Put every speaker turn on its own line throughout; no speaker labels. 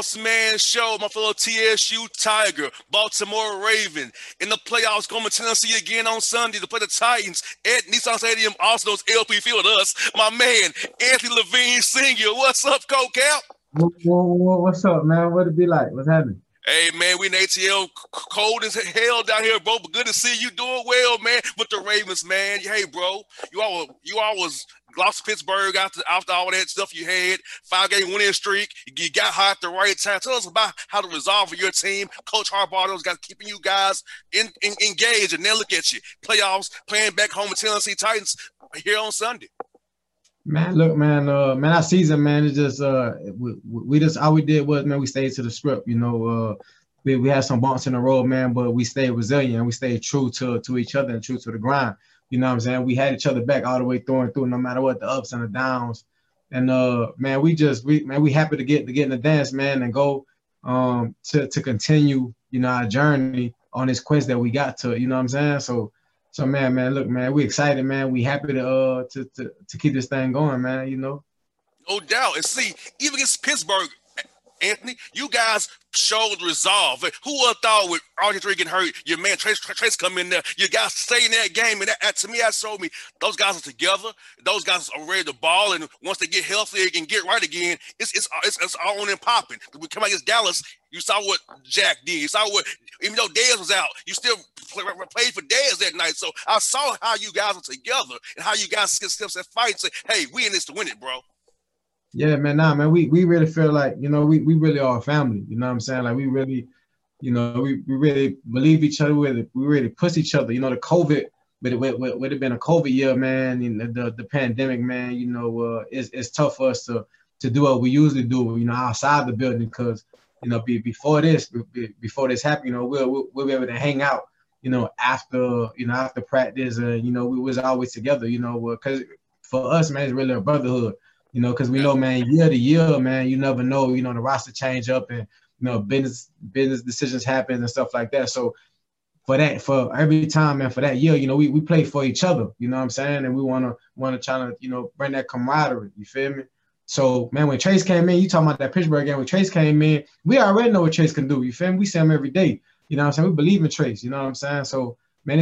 Postman Show, my fellow TSU Tiger, Baltimore Raven. In the playoffs, going to Tennessee again on Sunday to play the Titans at Nissan Stadium, also known as LP Field. Us, my man, Anthony Levine Sr. What's up, Cap?
What's up, man? What it be like? What's happening?
Hey, man, we in ATL, cold as hell down here, bro, but good to see you doing well, man, with the Ravens, man. Hey, bro, you all was lost to Pittsburgh after all that stuff you had, 5-game winning streak. You got hot at the right time. Tell us about how to resolve for your team. Coach Harbaugh, those guys keeping you guys engaged, and then look at you. Playoffs, playing back home with Tennessee Titans here on Sunday.
Man, look, man, our season, man, it's just we just all we did was, man, we stayed to the script, you know. We had some bumps in the road, man, but we stayed resilient. We stayed true to each other and true to the grind. You know what I'm saying? We had each other back all the way through and through, no matter what the ups and the downs. And man, we happy to get in the dance, man, and go to continue, you know, our journey on this quest that we got to, you know what I'm saying? So man, look, man, we excited, man. We happy to keep this thing going, man, you know.
No doubt. And see, even against Pittsburgh, Anthony, you guys showed resolve. Who would have thought with RG3 getting hurt, your man Trace come in there, you guys stay in that game, and that to me, that showed me those guys are together. Those guys are ready to ball, and once they get healthy and get right again, it's all on and popping. We come out against Dallas, you saw what Jack did. You saw what, even though Dez was out, you still played for Dez that night. So I saw how you guys are together and how you guys still fight and say, hey, we in this to win it, bro.
Yeah, man, man, we really feel like, you know, we really are a family, you know what I'm saying? Like, we really, you know, we really believe each other, we really push each other. You know, the COVID, but it would have been a COVID year, man, you know, the pandemic, man, you know, it's tough for us to do what we usually do, you know, outside the building, because, you know, before this happened, you know, we'll be able to hang out, you know, after practice, you know, we was always together, you know, because for us, man, it's really a brotherhood. You know, because we know, man, year to year, man, you never know, you know, the roster change up and, you know, business decisions happen and stuff like that. So for every time, man, for that year, you know, we play for each other, you know what I'm saying? And we want to try to, you know, bring that camaraderie, you feel me? So, man, when Trace came in, you talking about that Pittsburgh game, when Trace came in, we already know what Trace can do, you feel me? We see him every day, you know what I'm saying? We believe in Trace, you know what I'm saying? So, man,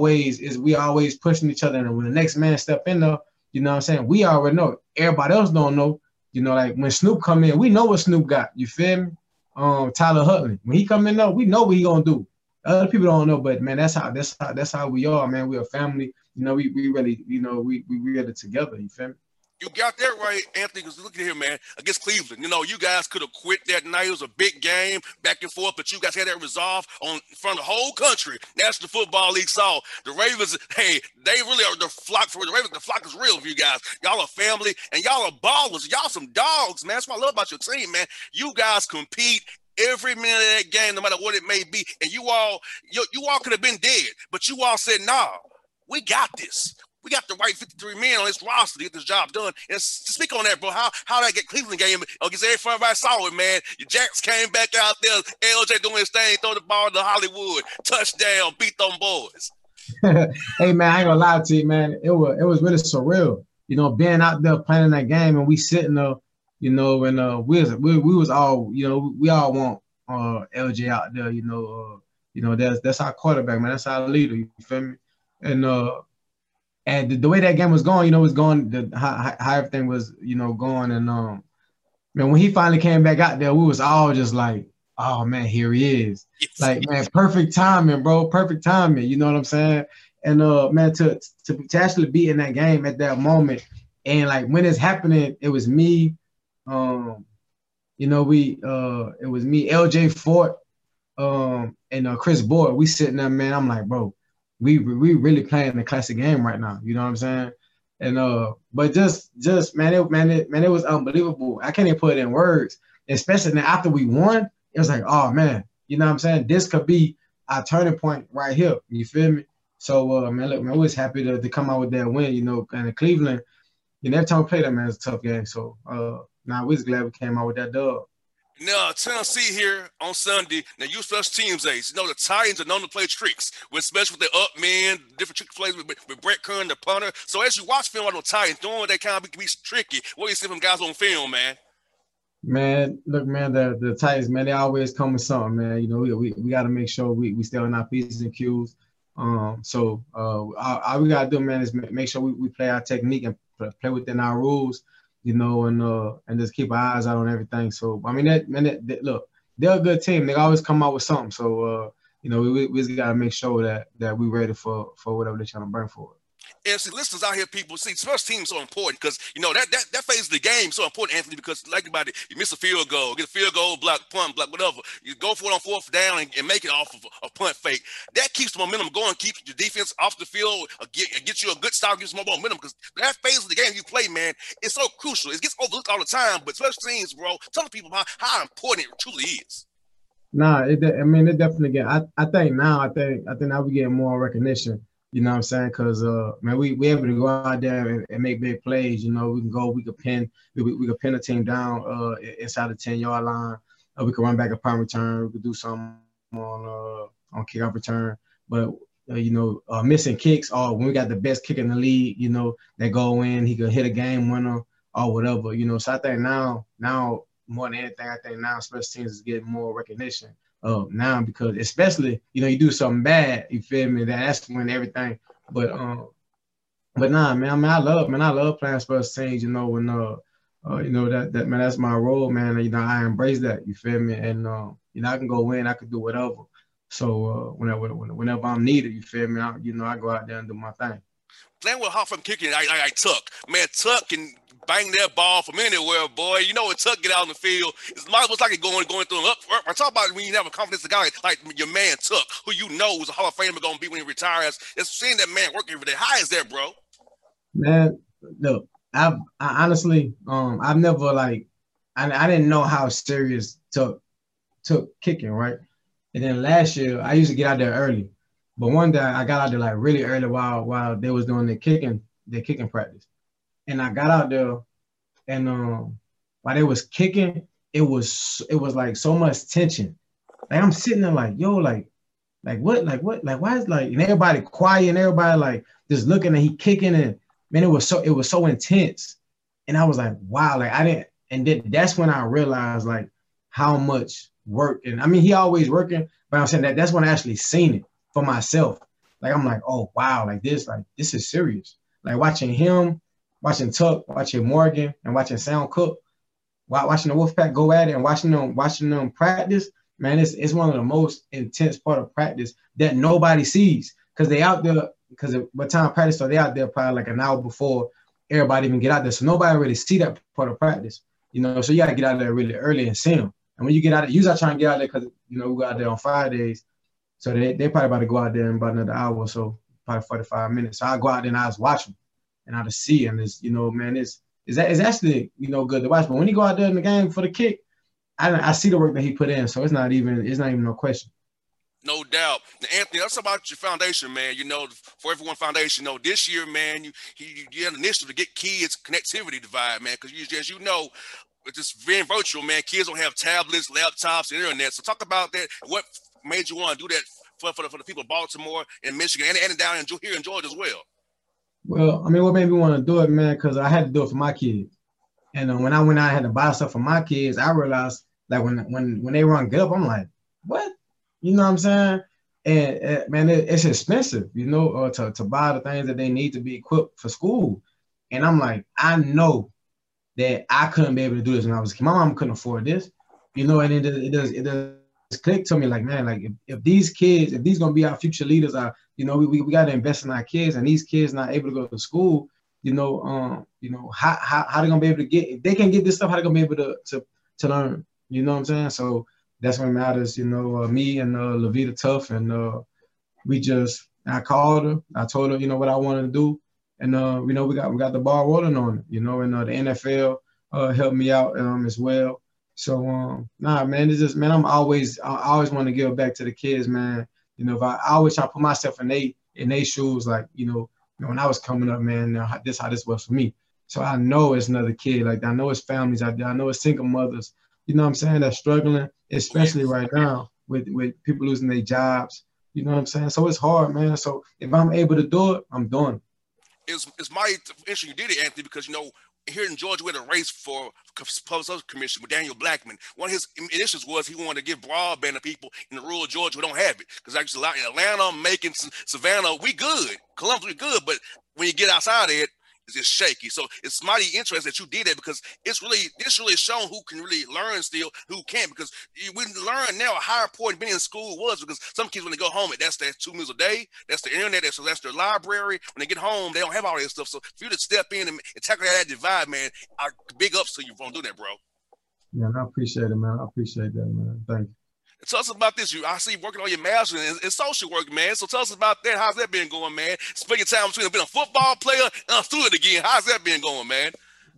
we always pushing each other. And when the next man step in there, you know what I'm saying? We already know. Everybody else don't know. You know, like when Snoop come in, we know what Snoop got. You feel me? Tyler Huntley. When he come in though, we know what he gonna do. Other people don't know, but man, that's how we are, man. We're a family. You know, we really, you know, we really together. You feel me?
You got that right, Anthony, because look at here, man, against Cleveland. You know, you guys could have quit that night. It was a big game, back and forth, but you guys had that resolve in front of the whole country. National Football League saw the Ravens, hey, they really are the flock for the Ravens. The flock is real for you guys. Y'all are family, and y'all are ballers. Y'all some dogs, man. That's what I love about your team, man. You guys compete every minute of that game, no matter what it may be. And you all could have been dead, but you all said, nah, we got this. We got the right 53 men on this roster to get this job done. And speak on that, bro. How that get Cleveland game against everybody saw it, man. Your Jacks came back out there, LJ doing his thing, throw the ball to Hollywood, touchdown, beat them boys.
Hey, man, I ain't gonna lie to you, man. It was really surreal, you know, being out there playing that game and we sitting there, you know, and we was all, you know, we all want LJ out there, you know, that's our quarterback, man. That's our leader. You feel me? And the way that game was going, you know, how everything was, you know, going. And man, when he finally came back out there, we was all just like, oh man, here he is. Yes. Like, man, perfect timing, bro. Perfect timing. You know what I'm saying? And man, to actually be in that game at that moment, and like when it's happening, it was me. You know, it was me, LJ Fort, and Chris Boyd. We sitting there, man. I'm like, bro, we really playing the classic game right now. You know what I'm saying? And but just man, it was unbelievable. I can't even put it in words. Especially now after we won, it was like, oh man, you know what I'm saying? This could be our turning point right here. You feel me? So man, look, man, we was happy to come out with that win. You know, and Cleveland, you know, every time we play them, man, it's a tough game. So now we was glad we came out with that dub.
Now, Tennessee here on Sunday. Now, you special teams ace. You know, the Titans are known to play tricks, especially with the up men, different trick plays with Brett Kern, the punter. So, as you watch film on the Titans, doing what they kind of be tricky, what do you see from guys on film, man?
Man, look, man, the Titans, man, they always come with something, man. You know, we got to make sure we stay on our P's and Q's. All we gotta do, man, is make sure we play our technique and play within our rules, you know, and just keep our eyes out on everything. So, I mean, look, they're a good team. They always come out with something. So, you know, we just gotta make sure that we're ready for whatever they're trying to bring forward.
And see, listeners out here, people see special teams so important because you know that phase of the game is so important, Anthony. Because like about it, you miss a field goal, get a field goal, block, punt, block, whatever. You go for it on fourth down and make it off of a punt fake. That keeps the momentum going, keeps your defense off the field, get you a good start, gives more momentum. Because that phase of the game you play, man, it's so crucial. It gets overlooked all the time, but special teams, bro, tell the people how important it truly is.
Nah, I mean, it definitely get. I think now, I think now we get more recognition. You know what I'm saying? Because man, we able to go out there and make big plays. You know, we could pin, we could pin a team down inside the 10-yard line. We could run back a punt return. We could do something on kickoff return. But you know, missing kicks or when we got the best kick in the league, you know, that go in, he could hit a game winner or whatever. You know, so I think now more than anything, I think now special teams is getting more recognition now because especially, you know, you do something bad, you feel me? That's when everything. But nah, man, I love playing special teams, you know, when you know that man, that's my role, man. You know, I embrace that, you feel me? And you know, I can go in, I can do whatever. So whenever I'm needed, you feel me? You know, I go out there and do my thing.
Playing with Hoffa kicking, I Tuck. Man, Tuck can bang that ball from anywhere, boy. You know when Tuck get out in the field, it's almost like it going through him up. I talk about when you have a confidence a guy like your man Tuck, who you know is a Hall of Famer going to be when he retires. It's seeing that man working every day. How is that, bro?
Man, look, I honestly, I've never like, I didn't know how serious took kicking, right? And then last year, I used to get out there early. But one day I got out there like really early while they was doing their kicking practice. And I got out there and while they was kicking, it was like so much tension. Like I'm sitting there like, yo, like why is like and everybody quiet and everybody like just looking and he kicking and man, it was so intense. And I was like, wow, like I didn't and then that's when I realized like how much work and I mean he always working, but I'm saying that's when I actually seen it for myself. Like I'm like, oh wow, like this is serious. Like watching him, watching Tuck, watching Morgan, and watching Sam Cook, watching the Wolfpack go at it and watching them practice, man, it's one of the most intense part of practice that nobody sees. Cause they out there, because by the time practice started, they out there probably like an hour before everybody even get out there. So nobody really see that part of practice. You know, so you gotta get out there really early and see them. And when you get out there, usually I try and get out there because you know we go out there on Fridays. So they probably about to go out there in about another hour or so, probably 45 minutes. So I go out there and I just watch them and I just see and it's, you know, man, it's actually, you know, good to watch. But when you go out there in the game for the kick, I see the work that he put in. So it's not even no question.
No doubt. Now, Anthony, that's about your foundation, man. You know, for Everyone Foundation, you know, this year, man, you had an initiative to get kids connectivity divide, man, because as you know, with this being virtual, man, kids don't have tablets, laptops, and internet. So talk about that. What made you want to do that for the people of Baltimore and Michigan and down here in Georgia as well?
Well, I mean, what made me want to do it, man, because I had to do it for my kids. And when I went out and had to buy stuff for my kids, I realized like when they run good up, I'm like, what? You know what I'm saying? And man, it's expensive, you know, to buy the things that they need to be equipped for school. And I'm like, I know that I couldn't be able to do this when I was a kid. My mom couldn't afford this, you know, and it does click to me like, man, like if these kids, if these gonna be our future leaders, you know, we got to invest in our kids, and these kids not able to go to school, you know, how they gonna be able to get, if they can get this stuff, how they gonna be able to learn, you know what I'm saying? So that's what matters, you know, me and Levita Tuff, and I called her, I told her, you know, what I want to do. And you know, we got the ball rolling on it, you know, and the NFL helped me out as well. So nah, man, it's just, man, I always want to give back to the kids, man. You know, if I always try to put myself in they shoes, like, you know, when I was coming up, man, how this was for me. So I know it's another kid, like I know it's families out there, I know it's single mothers, you know what I'm saying, that's struggling, especially right now with people losing their jobs. You know what I'm saying? So it's hard, man. So if I'm able to do it, I'm doing it.
It's my issue you did it, Anthony, because, you know, here in Georgia, we had a race for public service commission with Daniel Blackman. One of his initiatives was he wanted to give broadband to people in the rural Georgia who don't have it. Because actually, in Atlanta, Macon, Savannah, we good. Columbus, we good. But when you get outside of it, it's just shaky. So it's mighty interesting that you did that, because this really shown who can really learn still, who can't. Because we learn now how important being in school was, because some kids, when they go home, that's their 2 meals a day, that's the internet, that's their library. When they get home, they don't have all that stuff. So for you to step in and tackle that divide, man, big ups to you for doing that, bro.
Yeah, I appreciate it, man. I appreciate that, man. Thank you.
Tell us about this. I see you working on your master's in social work, man. So tell us about that. How's that been going, man? Spending time between being a football player and a student again. How's that been going, man?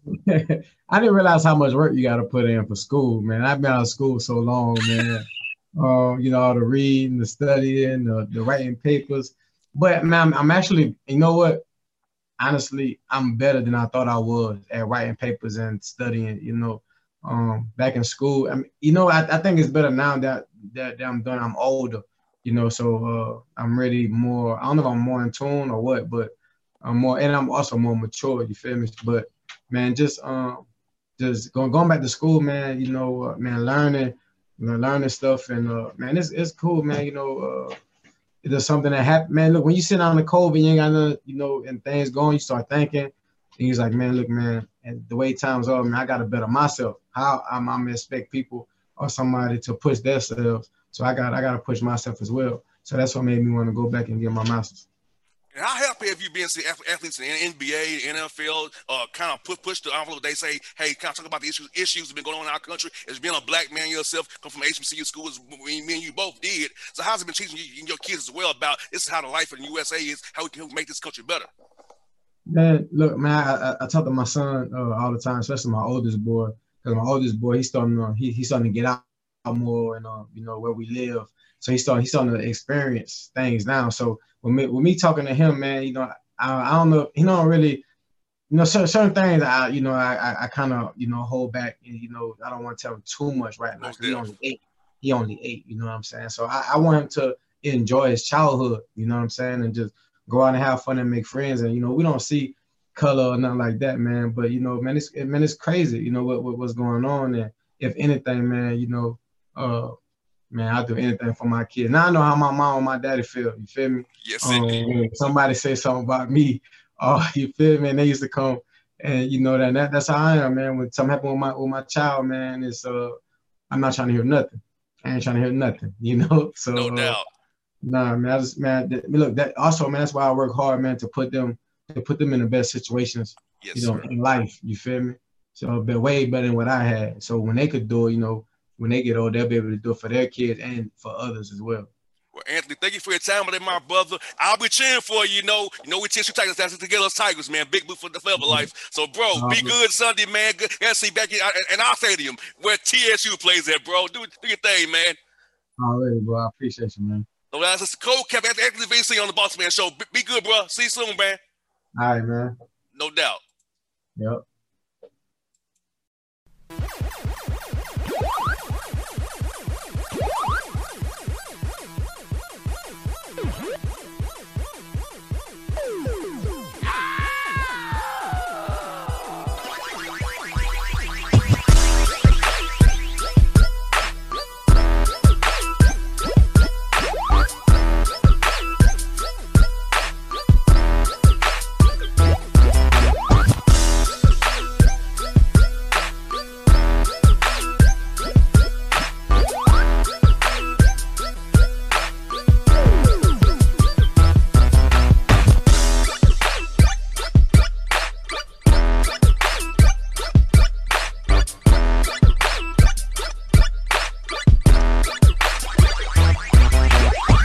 I didn't realize how much work you got to put in for school, man. I've been out of school so long, man. You know, all the reading, the studying, the writing papers. But, man, I'm actually, you know what? Honestly, I'm better than I thought I was at writing papers and studying, you know. Back in school, I mean, you know, I think it's better now that I'm done. I'm older, you know, so I'm really more. I don't know if I'm more in tune or what, but I'm more, and I'm also more mature. You feel me? But man, just going back to school, man. You know, man, learning stuff, and man, it's cool, man. You know, there's something that happened, man. Look, when you sit on the COVID, you ain't got nothing, you know, and things going, you start thinking. And he's like, man, look, man, and the way time's up, man, I got to better myself. How I'm gonna expect people or somebody to push themselves. So I got to push myself as well. So that's what made me want to go back and get my master's.
And how happy have you been seeing athletes in the NBA, NFL, kind of push the envelope? They say, hey, kind of talk about the issues that have been going on in our country. As being a black man yourself, come from HBCU schools, me and you both did. So how's it been teaching you and your kids as well about this is how the life in the USA is, how we can make this country better?
Man, look, man, I talk to my son all the time, especially my oldest boy, because my oldest boy, he's starting to get out more, and you know, where we live. So he's starting to experience things now. So with me talking to him, man, you know, I don't know, he don't really, you know, certain things I kind of, you know, hold back, and you know, I don't want to tell him too much right now. He only 8. He only 8. You know what I'm saying? So I want him to enjoy his childhood. You know what I'm saying? And just go out and have fun and make friends. And, you know, we don't see color or nothing like that, man. But, you know, man, it's crazy, you know, what's going on. And if anything, man, you know, man, I'll do anything for my kids. Now I know how my mom and my daddy feel. You feel me?
Yes,
when somebody say something about me, you feel me? And they used to come, and you know that's how I am, man. When something happen with my child, man, it's I'm not trying to hear nothing. I ain't trying to hear nothing, you know. So
no doubt.
Nah, man, look, that also, man, that's why I work hard, man, to put them in the best situations,
yes,
you know,
sir,
in life. You feel me? So they're way better than what I had. So when they could do it, you know, when they get old, they'll be able to do it for their kids and for others as well.
Well, Anthony, thank you for your time today, my brother. I'll be cheering for you. You know, we TSU Tigers. That's together as Tigers, man. Big boot for the forever life. So, bro, be good Sunday, man. Good. Gotta see back in our stadium where TSU plays at, bro. Do your thing, man.
Already, bro. I appreciate you, man.
So that's the co-cap Anthony VC on the Boss Man Show. Be good, bro. See you soon, man.
All right, man.
No doubt.
Yep.